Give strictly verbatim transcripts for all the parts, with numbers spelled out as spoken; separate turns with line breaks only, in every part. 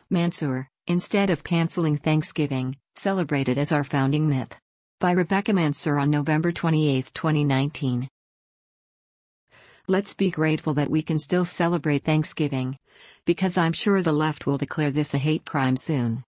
Mansur, instead of canceling Thanksgiving, celebrate it as our founding myth. By Rebecca Mansur on November twenty-eighth, twenty nineteen. Let's be grateful that we can still celebrate Thanksgiving, because I'm sure the left will declare this a hate crime soon.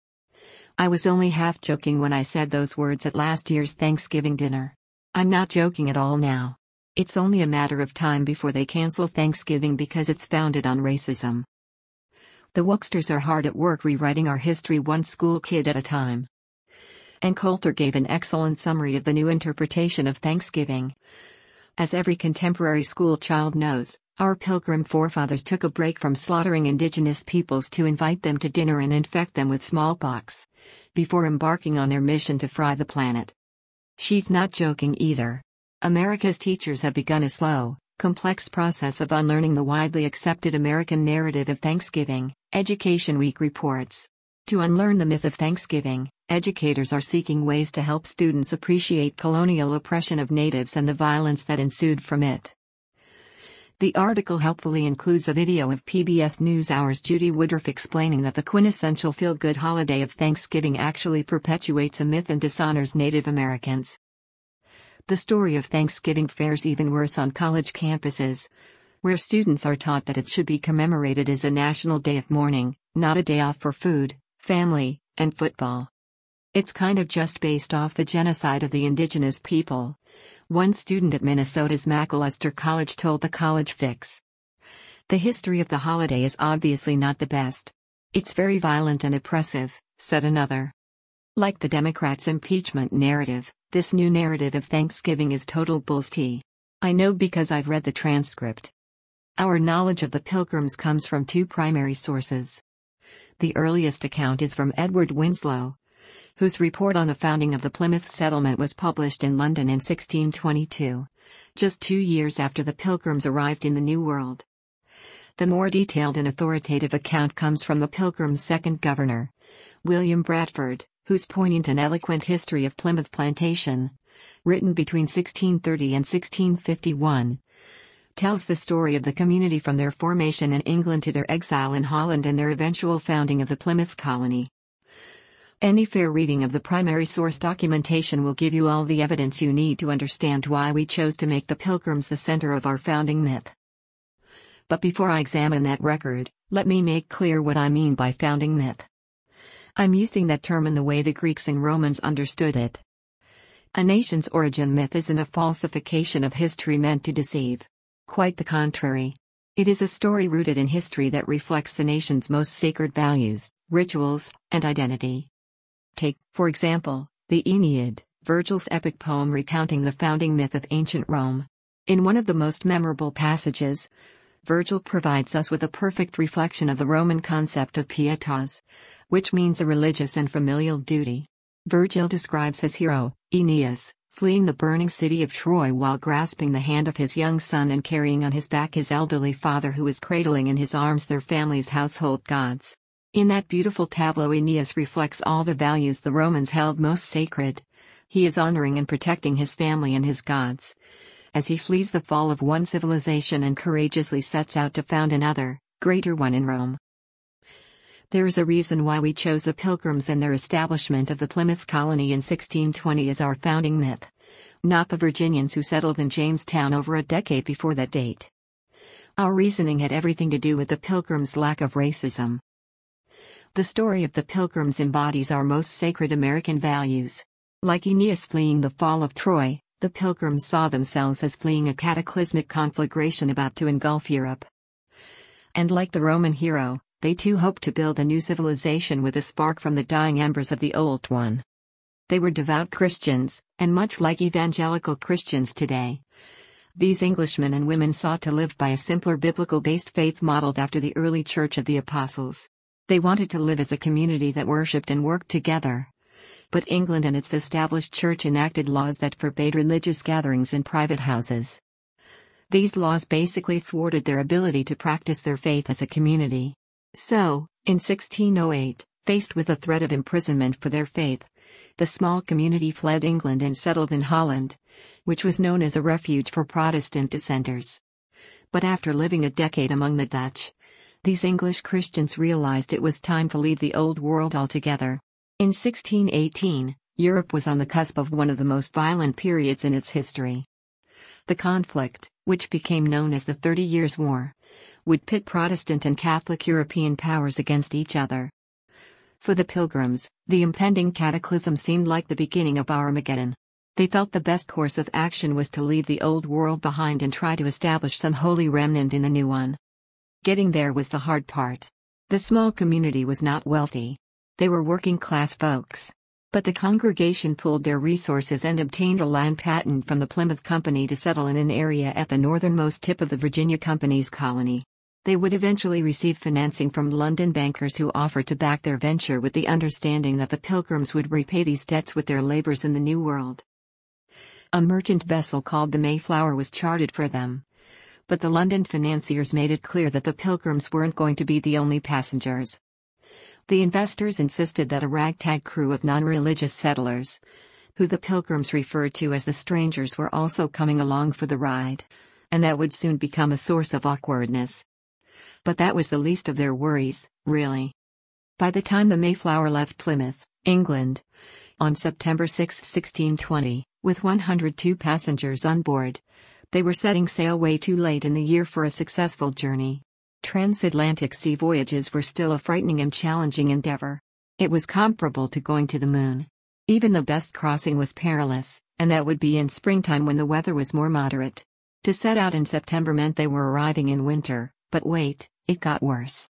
I was only half joking when I said those words at last year's Thanksgiving dinner. I'm not joking at all now. It's only a matter of time before they cancel Thanksgiving because it's founded on racism. The wokesters are hard at work rewriting our history one school kid at a time. Ann Coulter gave an excellent summary of the new interpretation of Thanksgiving. As every contemporary school child knows, our Pilgrim forefathers took a break from slaughtering indigenous peoples to invite them to dinner and infect them with smallpox, before embarking on their mission to fry the planet. She's not joking either. America's teachers have begun a slow, complex process of unlearning the widely accepted American narrative of Thanksgiving, Education Week reports. To unlearn the myth of Thanksgiving, educators are seeking ways to help students appreciate colonial oppression of natives and the violence that ensued from it. The article helpfully includes a video of P B S NewsHour's Judy Woodruff explaining that the quintessential feel-good holiday of Thanksgiving actually perpetuates a myth and dishonors Native Americans. The story of Thanksgiving fares even worse on college campuses, where students are taught that it should be commemorated as a national day of mourning, not a day off for food, family, and football. It's kind of just based off the genocide of the indigenous people, one student at Minnesota's Macalester College told the College Fix. The history of the holiday is obviously not the best. It's very violent and oppressive, said another. Like the Democrats' impeachment narrative, this new narrative of Thanksgiving is total bullshit. I know because I've read the transcript. Our knowledge of the Pilgrims comes from two primary sources. The earliest account is from Edward Winslow, whose report on the founding of the Plymouth settlement was published in London in sixteen twenty-two, just two years after the Pilgrims arrived in the New World. The more detailed and authoritative account comes from the Pilgrims' second governor, William Bradford, whose poignant and eloquent history of Plymouth Plantation, written between sixteen thirty and sixteen fifty-one, tells the story of the community from their formation in England to their exile in Holland and their eventual founding of the Plymouth colony. Any fair reading of the primary source documentation will give you all the evidence you need to understand why we chose to make the Pilgrims the center of our founding myth. But before I examine that record, let me make clear what I mean by founding myth. I'm using that term in the way the Greeks and Romans understood it. A nation's origin myth isn't a falsification of history meant to deceive. Quite the contrary. It is a story rooted in history that reflects the nation's most sacred values, rituals, and identity. Take, for example, the Aeneid, Virgil's epic poem recounting the founding myth of ancient Rome. In one of the most memorable passages, Virgil provides us with a perfect reflection of the Roman concept of pietas, which means a religious and familial duty. Virgil describes his hero, Aeneas, fleeing the burning city of Troy while grasping the hand of his young son and carrying on his back his elderly father who is cradling in his arms their family's household gods. In that beautiful tableau, Aeneas reflects all the values the Romans held most sacred. He is honoring and protecting his family and his gods, as he flees the fall of one civilization and courageously sets out to found another, greater one in Rome. There is a reason why we chose the Pilgrims and their establishment of the Plymouth colony in sixteen twenty as our founding myth, not the Virginians who settled in Jamestown over a decade before that date. Our reasoning had everything to do with the Pilgrims' lack of racism. The story of the Pilgrims embodies our most sacred American values. Like Aeneas fleeing the fall of Troy, the Pilgrims saw themselves as fleeing a cataclysmic conflagration about to engulf Europe. And like the Roman hero, they too hoped to build a new civilization with a spark from the dying embers of the old one. They were devout Christians, and much like evangelical Christians today, these Englishmen and women sought to live by a simpler biblical-based faith modeled after the early Church of the Apostles. They wanted to live as a community that worshipped and worked together. But England and its established church enacted laws that forbade religious gatherings in private houses. These laws basically thwarted their ability to practice their faith as a community. So, in sixteen oh eight, faced with the threat of imprisonment for their faith, the small community fled England and settled in Holland, which was known as a refuge for Protestant dissenters. But after living a decade among the Dutch, These English Christians realized it was time to leave the Old World altogether. In sixteen eighteen, Europe was on the cusp of one of the most violent periods in its history. The conflict, which became known as the Thirty Years' War, would pit Protestant and Catholic European powers against each other. For the Pilgrims, the impending cataclysm seemed like the beginning of Armageddon. They felt the best course of action was to leave the old world behind and try to establish some holy remnant in the new one. Getting there was the hard part. The small community was not wealthy. They were working-class folks. But the congregation pooled their resources and obtained a land patent from the Plymouth Company to settle in an area at the northernmost tip of the Virginia Company's colony. They would eventually receive financing from London bankers who offered to back their venture with the understanding that the Pilgrims would repay these debts with their labors in the New World. A merchant vessel called the Mayflower was chartered for them. But the London financiers made it clear that the Pilgrims weren't going to be the only passengers. The investors insisted that a ragtag crew of non-religious settlers, who the Pilgrims referred to as the strangers, were also coming along for the ride, and that would soon become a source of awkwardness. But that was the least of their worries, really. By the time the Mayflower left Plymouth, England, on September sixth, sixteen twenty, with one hundred two passengers on board, they were setting sail way too late in the year for a successful journey. Transatlantic sea voyages were still a frightening and challenging endeavor. It was comparable to going to the moon. Even the best crossing was perilous, and that would be in springtime when the weather was more moderate. To set out in September meant they were arriving in winter, but wait, it got worse.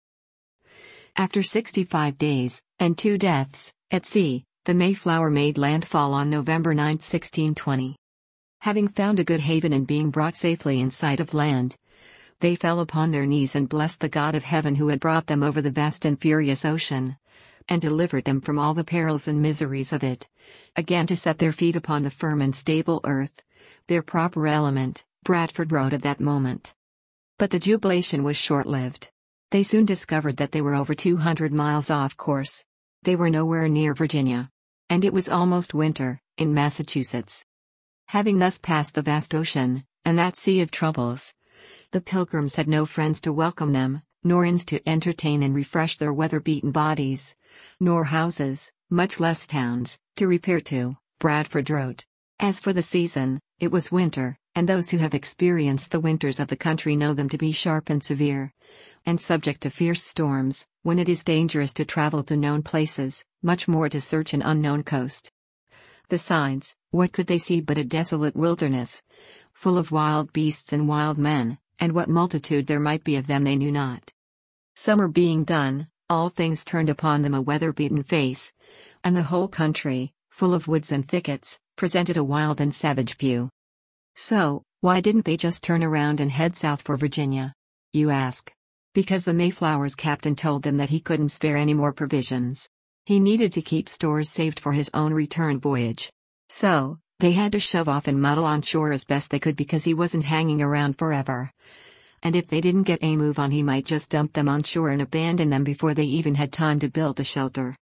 After sixty-five days, and two deaths, at sea, the Mayflower made landfall on November ninth, sixteen twenty. Having found a good haven and being brought safely in sight of land, they fell upon their knees and blessed the God of heaven who had brought them over the vast and furious ocean, and delivered them from all the perils and miseries of it, again to set their feet upon the firm and stable earth, their proper element, Bradford wrote at that moment. But the jubilation was short-lived. They soon discovered that they were over two hundred miles off course. They were nowhere near Virginia. And it was almost winter, in Massachusetts. Having thus passed the vast ocean, and that sea of troubles, the Pilgrims had no friends to welcome them, nor inns to entertain and refresh their weather-beaten bodies, nor houses, much less towns, to repair to, Bradford wrote. As for the season, it was winter, and those who have experienced the winters of the country know them to be sharp and severe, and subject to fierce storms, when it is dangerous to travel to known places, much more to search an unknown coast. Besides, what could they see but a desolate wilderness, full of wild beasts and wild men, and what multitude there might be of them they knew not. Summer being done, all things turned upon them a weather-beaten face, and the whole country, full of woods and thickets, presented a wild and savage view. So, why didn't they just turn around and head south for Virginia? You ask. Because the Mayflower's captain told them that he couldn't spare any more provisions. He needed to keep stores saved for his own return voyage. So, they had to shove off and muddle on shore as best they could because he wasn't hanging around forever. And if they didn't get a move on, he might just dump them on shore and abandon them before they even had time to build a shelter.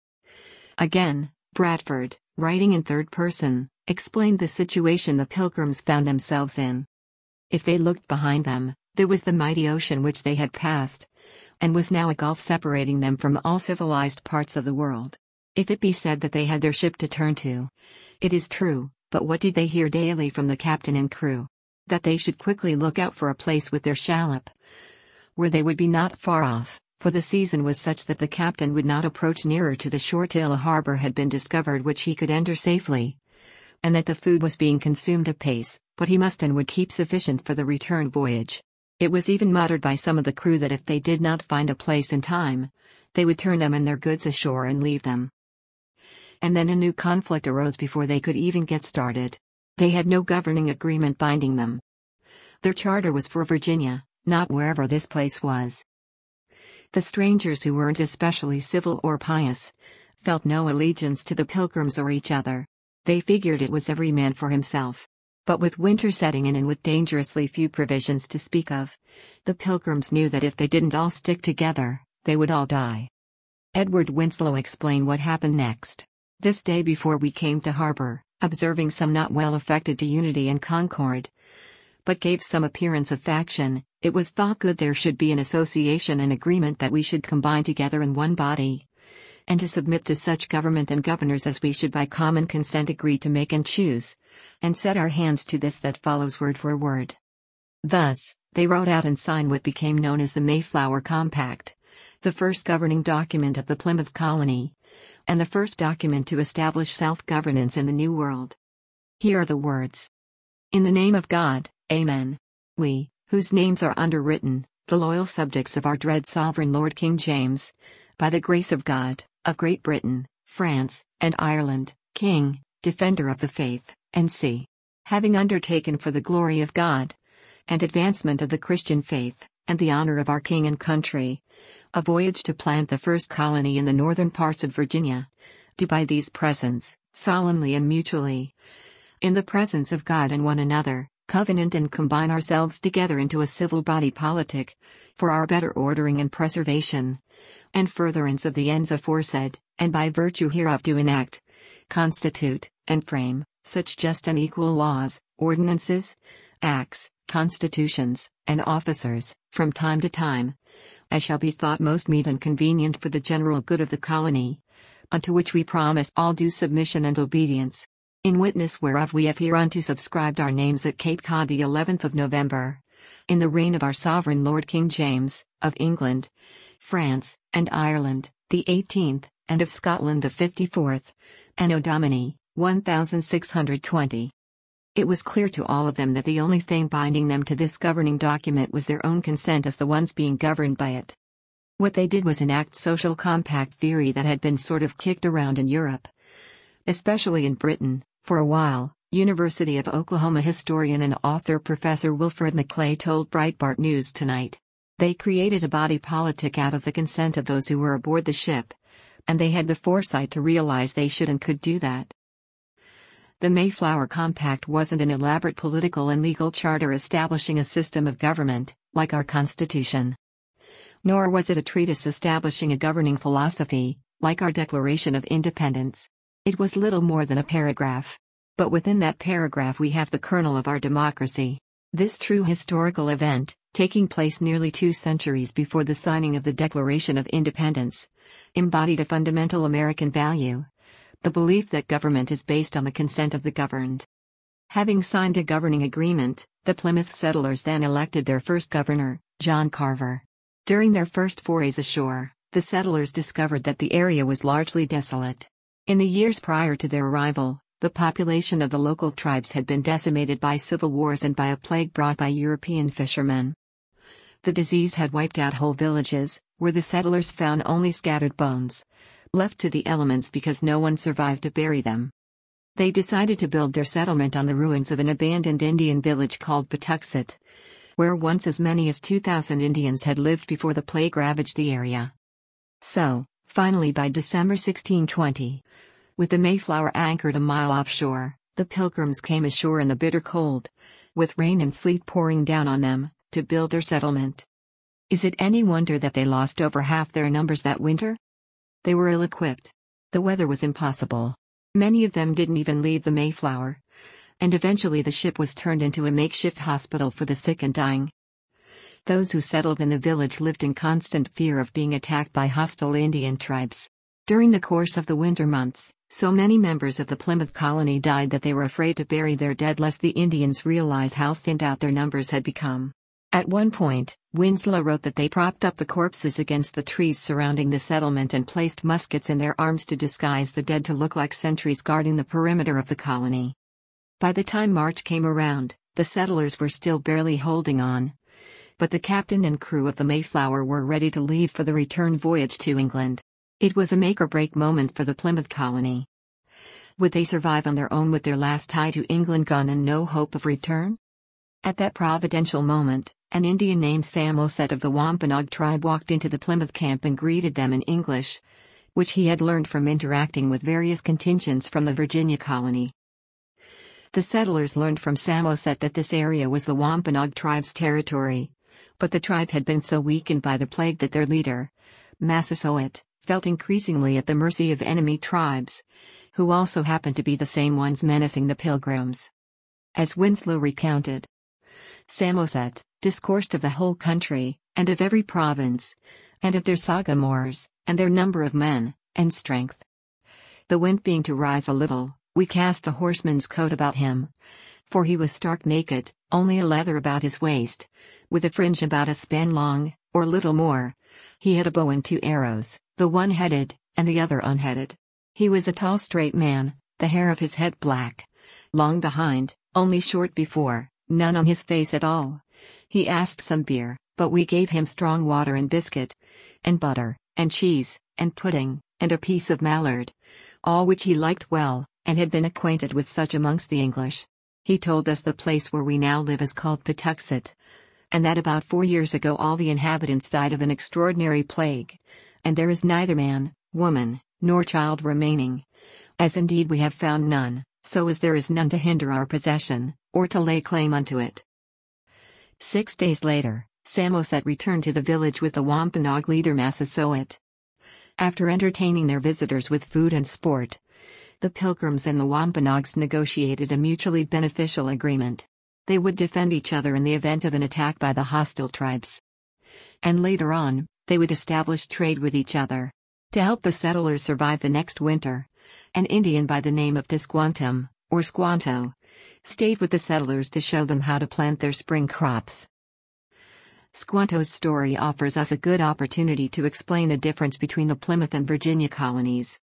Again, Bradford, writing in third person, explained the situation the Pilgrims found themselves in. If they looked behind them, there was the mighty ocean which they had passed, and was now a gulf separating them from all civilized parts of the world. If it be said that they had their ship to turn to, it is true, but what did they hear daily from the captain and crew? That they should quickly look out for a place with their shallop, where they would be not far off, for the season was such that the captain would not approach nearer to the shore till a harbor had been discovered which he could enter safely, and that the food was being consumed apace, but he must and would keep sufficient for the return voyage. It was even muttered by some of the crew that if they did not find a place in time, they would turn them and their goods ashore and leave them. And then a new conflict arose before they could even get started. They had no governing agreement binding them. Their charter was for Virginia, not wherever this place was. The strangers, who weren't especially civil or pious, felt no allegiance to the Pilgrims or each other. They figured it was every man for himself. But with winter setting in and with dangerously few provisions to speak of, the Pilgrims knew that if they didn't all stick together, they would all die. Edward Winslow explained what happened next. This day before we came to harbor, observing some not well affected to unity and concord, but gave some appearance of faction, It was thought good there should be an association and agreement that we should combine together in one body, and to submit to such government and governors as we should by common consent agree to make and choose, and set our hands to this that follows word for word. Thus, they wrote out and signed what became known as the Mayflower Compact, the first governing document of the Plymouth Colony, and the first document to establish self-governance in the New World. Here are the words. In the name of God, Amen. We, whose names are underwritten, the loyal subjects of our dread sovereign Lord King James, by the grace of God, of Great Britain, France, and Ireland, King, Defender of the Faith, and C. Having undertaken for the glory of God, and advancement of the Christian faith, and the honor of our King and country, a voyage to plant the first colony in the northern parts of Virginia, do by these presents, solemnly and mutually, in the presence of God and one another, covenant and combine ourselves together into a civil body politic, for our better ordering and preservation, and furtherance of the ends aforesaid, and by virtue hereof do enact, constitute, and frame, such just and equal laws, ordinances, acts, constitutions, and officers, from time to time, as shall be thought most meet and convenient for the general good of the colony, unto which we promise all due submission and obedience, in witness whereof we have hereunto subscribed our names at Cape Cod the eleventh of November, in the reign of our sovereign Lord King James, of England, France, and Ireland, the eighteenth, and of Scotland the fifty-fourth, Anno Domini, one thousand six hundred twenty. It was clear to all of them that the only thing binding them to this governing document was their own consent as the ones being governed by it. What they did was enact social compact theory that had been sort of kicked around in Europe, especially in Britain, for a while. University of Oklahoma historian and author Professor Wilfred McClay told Breitbart News Tonight. They created a body politic out of the consent of those who were aboard the ship, and they had the foresight to realize they should and could do that. The Mayflower Compact wasn't an elaborate political and legal charter establishing a system of government, like our Constitution. Nor was it a treatise establishing a governing philosophy, like our Declaration of Independence. It was little more than a paragraph. But within that paragraph we have the kernel of our democracy. This true historical event, taking place nearly two centuries before the signing of the Declaration of Independence, embodied a fundamental American value: the belief that government is based on the consent of the governed. Having signed a governing agreement, the Plymouth settlers then elected their first governor, John Carver. During their first forays ashore, the settlers discovered that the area was largely desolate. In the years prior to their arrival, the population of the local tribes had been decimated by civil wars and by a plague brought by European fishermen. The disease had wiped out whole villages, where the settlers found only scattered bones, left to the elements because no one survived to bury them. They decided to build their settlement on the ruins of an abandoned Indian village called Patuxet, where once as many as two thousand Indians had lived before the plague ravaged the area. So, finally by December sixteen twenty, with the Mayflower anchored a mile offshore, the Pilgrims came ashore in the bitter cold, with rain and sleet pouring down on them, to build their settlement. Is it any wonder that they lost over half their numbers that winter? They were ill-equipped. The weather was impossible. Many of them didn't even leave the Mayflower, and eventually the ship was turned into a makeshift hospital for the sick and dying. Those who settled in the village lived in constant fear of being attacked by hostile Indian tribes. During the course of the winter months, so many members of the Plymouth colony died that they were afraid to bury their dead lest the Indians realize how thinned out their numbers had become. At one point, Winslow wrote that they propped up the corpses against the trees surrounding the settlement and placed muskets in their arms to disguise the dead to look like sentries guarding the perimeter of the colony. By the time March came around, the settlers were still barely holding on. But the captain and crew of the Mayflower were ready to leave for the return voyage to England. It was a make-or-break moment for the Plymouth colony. Would they survive on their own with their last tie to England gone and no hope of return? At that providential moment, an Indian named Samoset of the Wampanoag tribe walked into the Plymouth camp and greeted them in English, which he had learned from interacting with various contingents from the Virginia colony. The settlers learned from Samoset that this area was the Wampanoag tribe's territory, but the tribe had been so weakened by the plague that their leader, Massasoit, felt increasingly at the mercy of enemy tribes, who also happened to be the same ones menacing the Pilgrims. As Winslow recounted, Samoset discoursed of the whole country, and of every province, and of their sagamores, and their number of men, and strength. The wind being to rise a little, we cast a horseman's coat about him. For he was stark naked, only a leather about his waist, with a fringe about a span long, or little more. He had a bow and two arrows, the one headed, and the other unheaded. He was a tall straight man, the hair of his head black, long behind, only short before, none on his face at all. He asked some beer, but we gave him strong water and biscuit, and butter, and cheese, and pudding, and a piece of mallard, all which he liked well, and had been acquainted with such amongst the English. He told us the place where we now live is called Patuxet, and that about four years ago all the inhabitants died of an extraordinary plague, and there is neither man, woman, nor child remaining, as indeed we have found none, so as there is none to hinder our possession, or to lay claim unto it. Six days later, Samoset returned to the village with the Wampanoag leader Massasoit. After entertaining their visitors with food and sport, the Pilgrims and the Wampanoags negotiated a mutually beneficial agreement. They would defend each other in the event of an attack by the hostile tribes. And later on, they would establish trade with each other. To help the settlers survive the next winter, an Indian by the name of Tisquantum, or Squanto, stayed with the settlers to show them how to plant their spring crops. Squanto's story offers us a good opportunity to explain the difference between the Plymouth and Virginia colonies.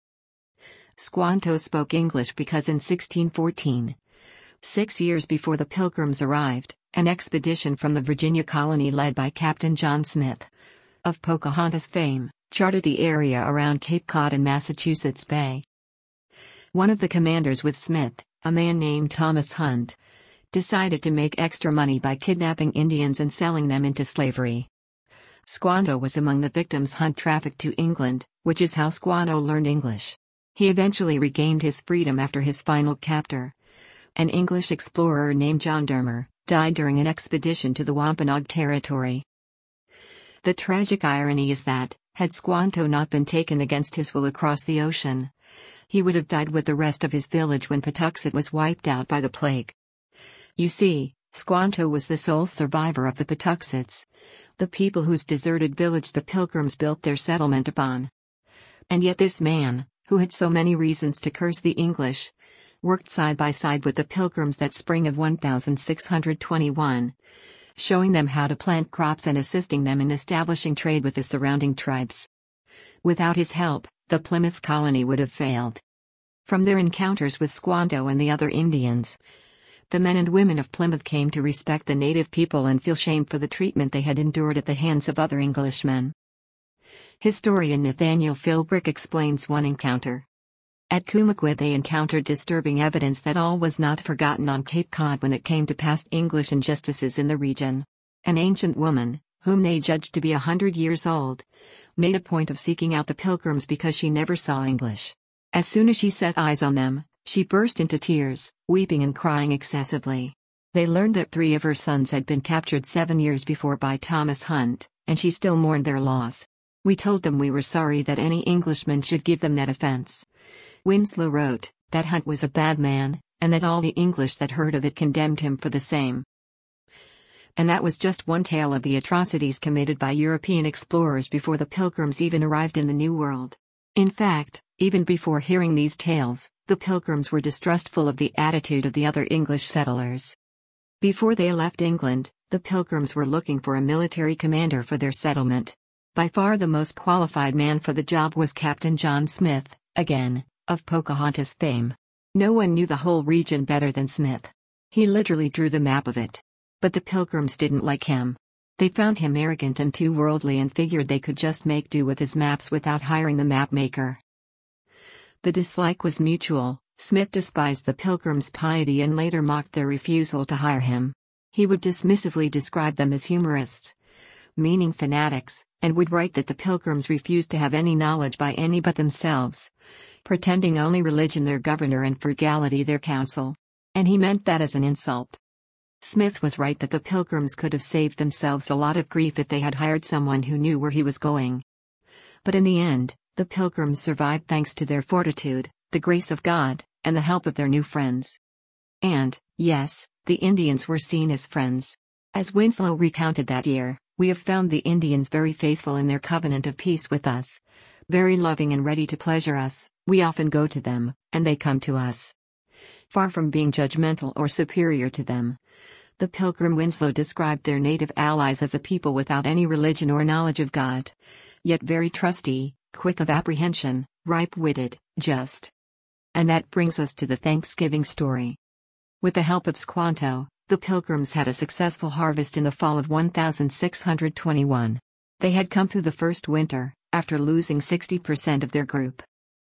Squanto spoke English because in sixteen fourteen, six years before the Pilgrims arrived, an expedition from the Virginia colony led by Captain John Smith, of Pocahontas fame, charted the area around Cape Cod and Massachusetts Bay. One of the commanders with Smith, a man named Thomas Hunt, decided to make extra money by kidnapping Indians and selling them into slavery. Squanto was among the victims Hunt trafficked to England, which is how Squanto learned English. He eventually regained his freedom after his final captor. An English explorer named John Dermer died during an expedition to the Wampanoag territory. The tragic irony is that, had Squanto not been taken against his will across the ocean, he would have died with the rest of his village when Patuxet was wiped out by the plague. You see, Squanto was the sole survivor of the Patuxets, the people whose deserted village the Pilgrims built their settlement upon. And yet this man, who had so many reasons to curse the English, worked side by side with the Pilgrims that spring of one thousand six hundred twenty-one, showing them how to plant crops and assisting them in establishing trade with the surrounding tribes. Without his help, the Plymouth colony would have failed. From their encounters with Squanto and the other Indians, the men and women of Plymouth came to respect the native people and feel shame for the treatment they had endured at the hands of other Englishmen. Historian Nathaniel Philbrick explains one encounter. At Cumaquid they encountered disturbing evidence that all was not forgotten on Cape Cod when it came to past English injustices in the region. An ancient woman, whom they judged to be a hundred years old, made a point of seeking out the Pilgrims because she never saw English. As soon as she set eyes on them, she burst into tears, weeping and crying excessively. They learned that three of her sons had been captured seven years before by Thomas Hunt, and she still mourned their loss. We told them we were sorry that any Englishman should give them that offense. Winslow wrote that Hunt was a bad man, and that all the English that heard of it condemned him for the same. And that was just one tale of the atrocities committed by European explorers before the Pilgrims even arrived in the New World. In fact, even before hearing these tales, the Pilgrims were distrustful of the attitude of the other English settlers. Before they left England, the Pilgrims were looking for a military commander for their settlement. By far the most qualified man for the job was Captain John Smith, again, of Pocahontas fame. No one knew the whole region better than Smith. He literally drew the map of it. But the Pilgrims didn't like him. They found him arrogant and too worldly and figured they could just make do with his maps without hiring the map maker. The dislike was mutual. Smith despised the Pilgrims' piety and later mocked their refusal to hire him. He would dismissively describe them as humorists, meaning fanatics, and would write that the Pilgrims refused to have any knowledge by any but themselves, pretending only religion their governor and frugality their counsel. And he meant that as an insult. Smith was right that the Pilgrims could have saved themselves a lot of grief if they had hired someone who knew where he was going. But in the end, the Pilgrims survived thanks to their fortitude, the grace of God, and the help of their new friends. And, yes, the Indians were seen as friends. As Winslow recounted that year, "We have found the Indians very faithful in their covenant of peace with us. Very loving and ready to pleasure us. We often go to them, and they come to us." Far from being judgmental or superior to them, the Pilgrim Winslow described their native allies as a people without any religion or knowledge of God, yet very trusty, quick of apprehension, ripe-witted, just. And that brings us to the Thanksgiving story. With the help of Squanto, the Pilgrims had a successful harvest in the fall of one thousand six hundred twenty-one. They had come through the first winter, after losing sixty percent of their group.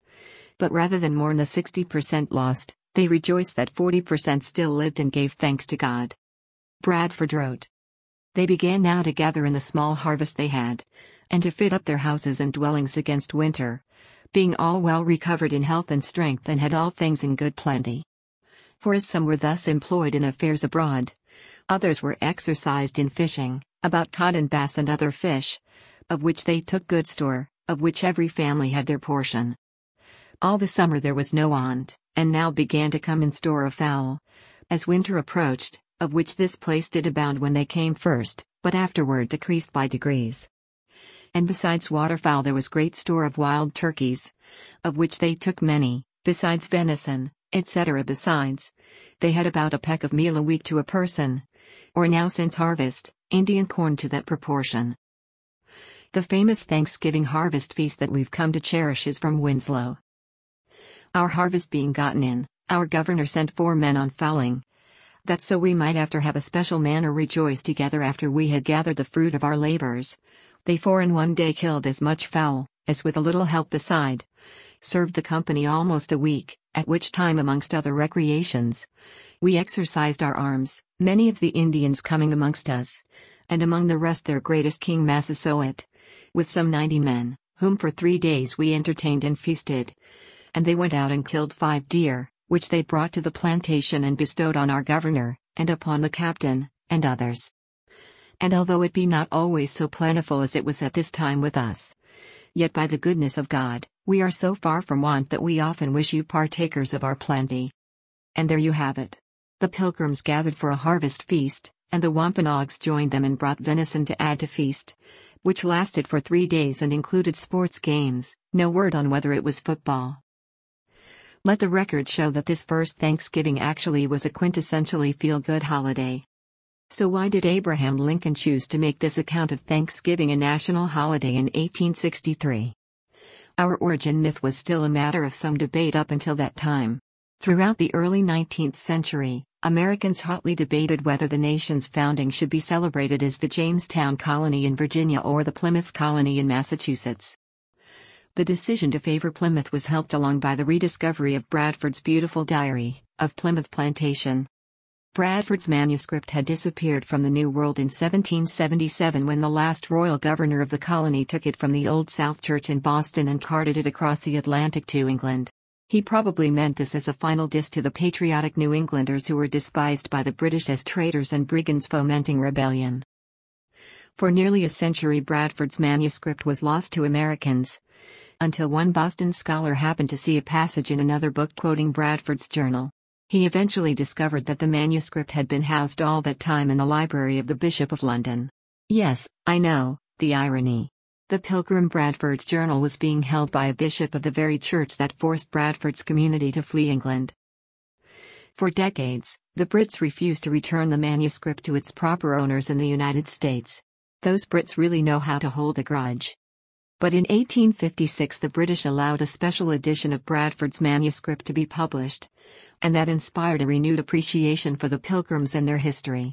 But rather than mourn the sixty percent lost, they rejoiced that forty percent still lived and gave thanks to God. Bradford wrote, "They began now to gather in the small harvest they had, and to fit up their houses and dwellings against winter, being all well recovered in health and strength, and had all things in good plenty. For as some were thus employed in affairs abroad, others were exercised in fishing, about cod and bass and other fish, of which they took good store, of which every family had their portion. All the summer there was no want, and now began to come in store of fowl, as winter approached, of which this place did abound when they came first, but afterward decreased by degrees. And besides waterfowl there was great store of wild turkeys, of which they took many, besides venison, et cetera. Besides, they had about a peck of meal a week to a person, or now since harvest, Indian corn to that proportion." The famous Thanksgiving harvest feast that we've come to cherish is from Winslow. "Our harvest being gotten in, our governor sent four men on fowling, that so we might after have a special manner rejoice together after we had gathered the fruit of our labors. They four in one day killed as much fowl, as with a little help beside, served the company almost a week, at which time amongst other recreations, we exercised our arms, many of the Indians coming amongst us, and among the rest their greatest King Massasoit, with some ninety men, whom for three days we entertained and feasted. And they went out and killed five deer, which they brought to the plantation and bestowed on our governor, and upon the captain, and others. And although it be not always so plentiful as it was at this time with us, yet by the goodness of God, we are so far from want that we often wish you partakers of our plenty." And there you have it. The Pilgrims gathered for a harvest feast, and the Wampanoags joined them and brought venison to add to feast, which lasted for three days and included sports games, no word on whether it was football. Let the record show that this first Thanksgiving actually was a quintessentially feel-good holiday. So why did Abraham Lincoln choose to make this account of Thanksgiving a national holiday in eighteen sixty-three? Our origin myth was still a matter of some debate up until that time. Throughout the early nineteenth century, Americans hotly debated whether the nation's founding should be celebrated as the Jamestown Colony in Virginia or the Plymouth Colony in Massachusetts. The decision to favor Plymouth was helped along by the rediscovery of Bradford's beautiful diary, of Plymouth Plantation. Bradford's manuscript had disappeared from the New World in seventeen seventy-seven when the last royal governor of the colony took it from the Old South Church in Boston and carted it across the Atlantic to England. He probably meant this as a final diss to the patriotic New Englanders who were despised by the British as traitors and brigands fomenting rebellion. For nearly a century Bradford's manuscript was lost to Americans, until one Boston scholar happened to see a passage in another book quoting Bradford's journal. He eventually discovered that the manuscript had been housed all that time in the library of the Bishop of London. Yes, I know, the irony. The Pilgrim Bradford's journal was being held by a bishop of the very church that forced Bradford's community to flee England. For decades, the Brits refused to return the manuscript to its proper owners in the United States. Those Brits really know how to hold a grudge. But in eighteen fifty-six the British allowed a special edition of Bradford's manuscript to be published, and that inspired a renewed appreciation for the Pilgrims and their history.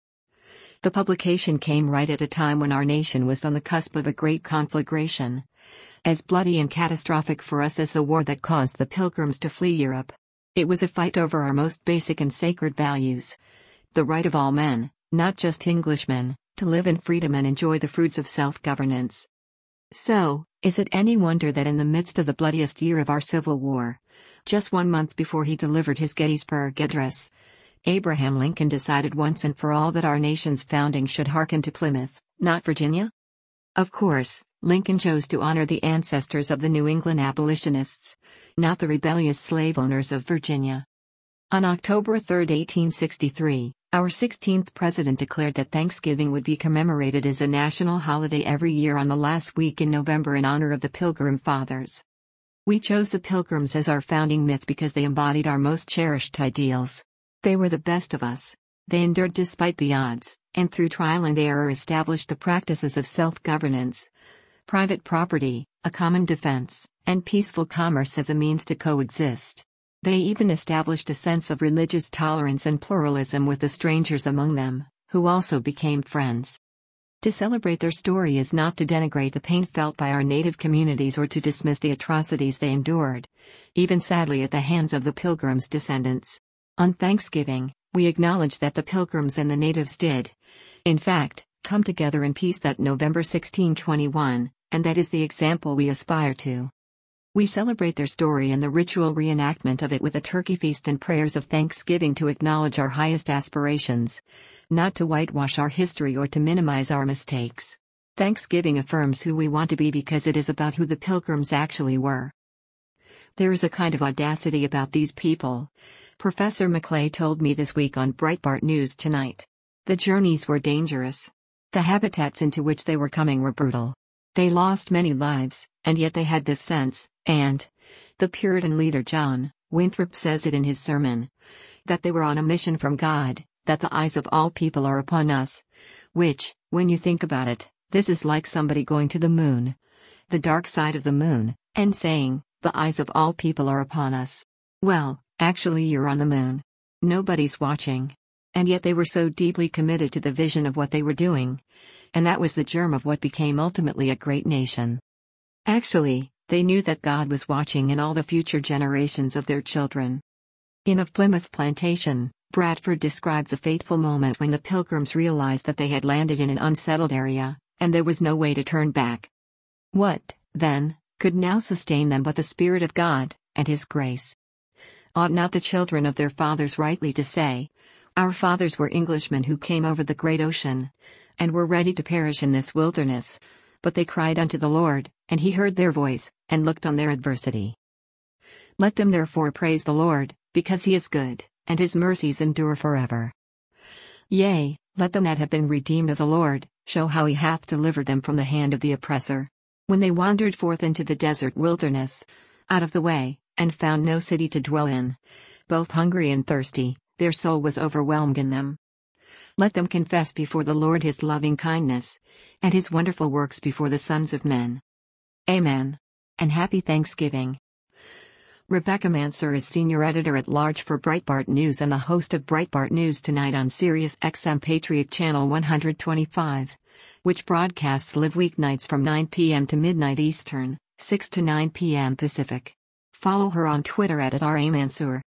The publication came right at a time when our nation was on the cusp of a great conflagration, as bloody and catastrophic for us as the war that caused the Pilgrims to flee Europe. It was a fight over our most basic and sacred values: the right of all men, not just Englishmen, to live in freedom and enjoy the fruits of self-governance. So, is it any wonder that in the midst of the bloodiest year of our Civil War, just one month before he delivered his Gettysburg Address, Abraham Lincoln decided once and for all that our nation's founding should hearken to Plymouth, not Virginia? Of course, Lincoln chose to honor the ancestors of the New England abolitionists, not the rebellious slave owners of Virginia. On October third, eighteen sixty-three, Our sixteenth president declared that Thanksgiving would be commemorated as a national holiday every year on the last week in November in honor of the Pilgrim Fathers. We chose the Pilgrims as our founding myth because they embodied our most cherished ideals. They were the best of us. They endured despite the odds, and through trial and error established the practices of self-governance, private property, a common defense, and peaceful commerce as a means to coexist. They even established a sense of religious tolerance and pluralism with the strangers among them, who also became friends. To celebrate their story is not to denigrate the pain felt by our native communities or to dismiss the atrocities they endured, even sadly at the hands of the Pilgrims' descendants. On Thanksgiving, we acknowledge that the Pilgrims and the natives did, in fact, come together in peace that November sixteen twenty-one, and that is the example we aspire to. We celebrate their story and the ritual reenactment of it with a turkey feast and prayers of thanksgiving to acknowledge our highest aspirations, not to whitewash our history or to minimize our mistakes. Thanksgiving affirms who we want to be because it is about who the Pilgrims actually were. There is a kind of audacity about these people, Professor Maclay told me this week on Breitbart News Tonight. The journeys were dangerous. The habitats into which they were coming were brutal. They lost many lives, and yet they had this sense, and the Puritan leader John Winthrop says it in his sermon, that they were on a mission from God, that the eyes of all people are upon us. Which, when you think about it, this is like somebody going to the moon, the dark side of the moon, and saying, the eyes of all people are upon us. Well, actually you're on the moon. Nobody's watching. And yet they were so deeply committed to the vision of what they were doing. And that was the germ of what became ultimately a great nation. Actually, they knew that God was watching in all the future generations of their children. In Of Plymouth Plantation, Bradford describes the fateful moment when the Pilgrims realized that they had landed in an unsettled area, and there was no way to turn back. What, then, could now sustain them but the Spirit of God, and His grace? Ought not the children of their fathers rightly to say, our fathers were Englishmen who came over the great ocean, and were ready to perish in this wilderness, but they cried unto the Lord, and He heard their voice, and looked on their adversity. Let them therefore praise the Lord, because He is good, and His mercies endure forever. Yea, let them that have been redeemed of the Lord, show how He hath delivered them from the hand of the oppressor. When they wandered forth into the desert wilderness, out of the way, and found no city to dwell in, both hungry and thirsty, their soul was overwhelmed in them. Let them confess before the Lord His loving kindness, and His wonderful works before the sons of men. Amen. And happy Thanksgiving. Rebecca Mansour is Senior Editor-at-Large for Breitbart News and the host of Breitbart News Tonight on Sirius X M Patriot Channel one twenty-five, which broadcasts live weeknights from nine p m to midnight Eastern, six to nine p m Pacific. Follow her on Twitter at, at R A Mansour.